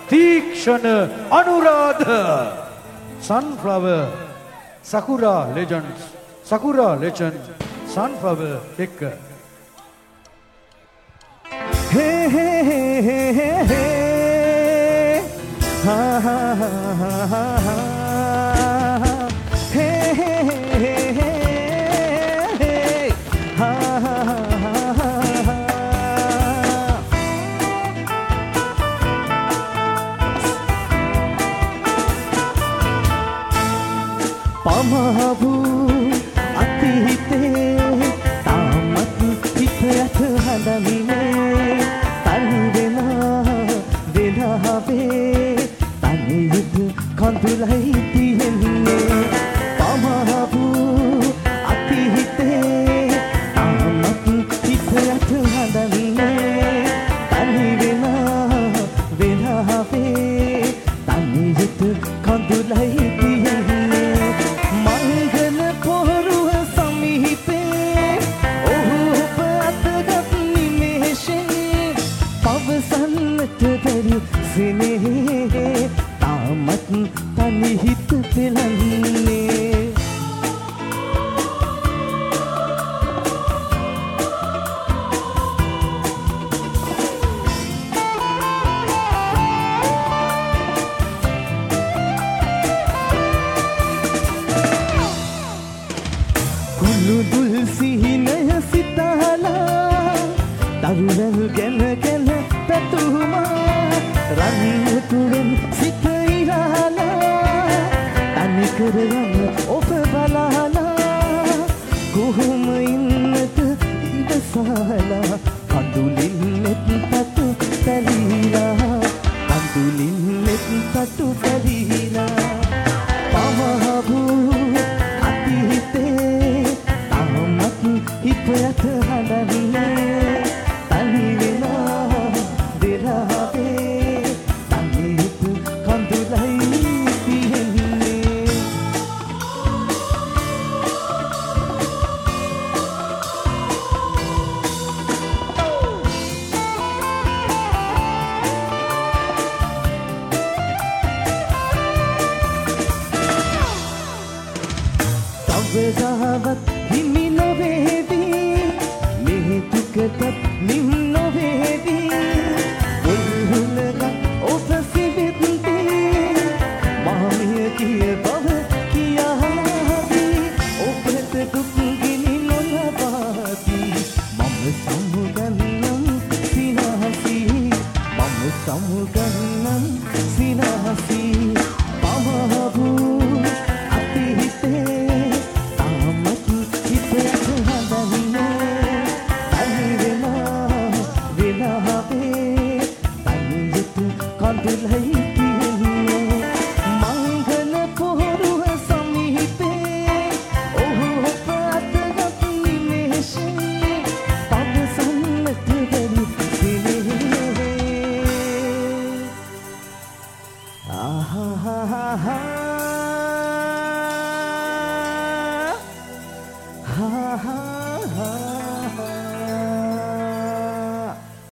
තීක්ෂණ Anuradha sunflower sakura legends sakura legend sunflower එක්ක hey hey hey hey hey ha ha ha ha ha hey hey hey hey ha ha ha pamavu atihite tamat hitayat hadamine tani vena velave taniyud kandulai tiyenne pamavu atihite tamat hitayat hadamine tani vena velave taniyud kandulai tiyenne මංගල පොරුව සමීපේ ඔහු ඔබ අතගත් නිමේෂේ පවසන්නට බැරි සිනහේ තාමත් තනි හිත පෙළන්නේ දුල් සිහිනය සිතාලා දරුවල් ගැන ගැන පැතුමා රන් තුරෙන් සිත ඉරාලා තනි කරවන්න ඔබ බලාලා කොහොම ඉන්නද ඉඳසාලා කඳුලින් මෙත් පතු පැලීලා කඳුලින් මෙත් පතු පැලීලා පමහබු අතිහිතේ හිතයත් හඬන්නේ තනි වෙලා දෙරාවේ තනිත් කඳුලයි තියෙන්නේ තවදාවත් හිමි නොවේදී මේ දුකටත් නිම් නොවේදී උල්හුලගත් ඔබ සිබිද්දී මාමිය කිය බව කියාදී ඔබට දුක් ගිනි නොලබාදී මම සමුගන්නම් සිනහසී මම සමුගන්නම් සිනහසී පමහබු අතිහිතේ මංගල පොරුව සමීපේ ඔහු ඔබ අතගත් නිමේෂේ පවසන්නට බැරි සිනහේ ආහා